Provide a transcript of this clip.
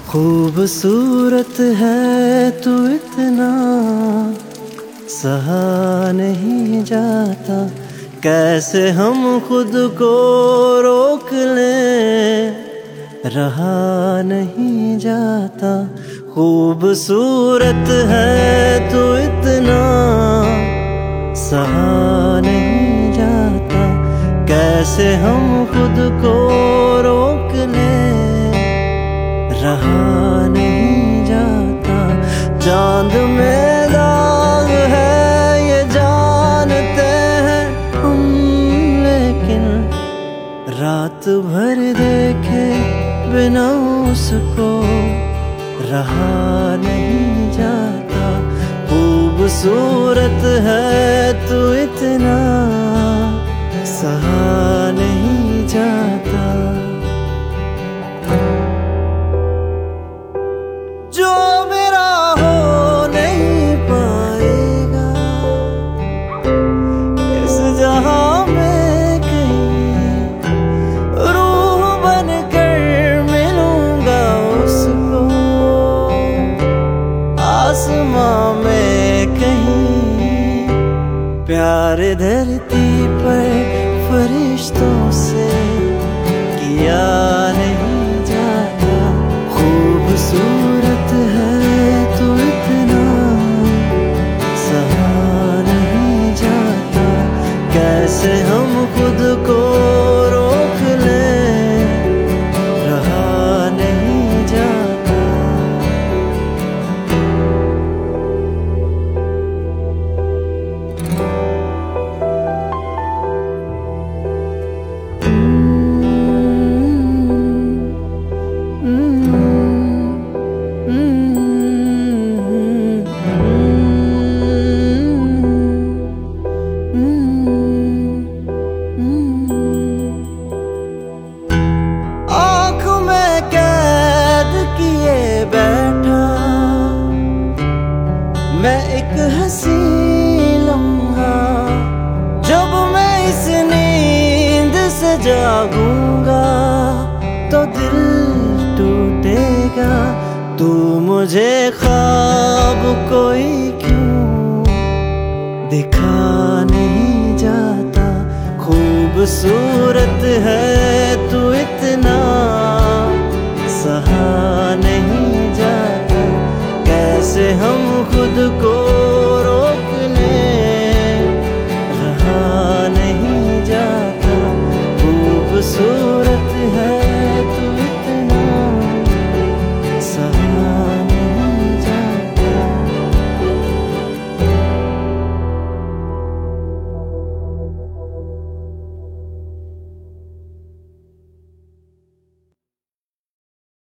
खूबसूरत है तू इतना, सहा नहीं जाता। कैसे हम खुद को रोक लें, रहा नहीं जाता। खूबसूरत है तू इतना, सहा नहीं जाता। कैसे हम खुद को रोक लें, रहा नहीं जाता। चांद में दाग है ये जानते हैं हम, लेकिन रात भर देखे बिना उसको रहा नहीं जाता। खूबसूरत है तू इतना, सहा नहीं जाता। जो मेरा हो नहीं पाएगा इस जहां में कहीं, रूह बनकर मिलूंगा उसको आसमां में कहीं। प्यार धरती पर फरिश्तों से किया नहीं जाता। खूबसूरत है तू इतना, सहा नहीं जाता। कैसे हम खुद को रोक लें, रहा नहीं जाता। मैं एक हंसी लम्हा, जब मैं इस नींद से जागूंगा तो दिल टूटेगा। तू मुझे ख्वाब कोई क्यों दिखा नहीं जाता। खूबसूरत है तू इतना, सहा नहीं जाता। कैसे हम खुद को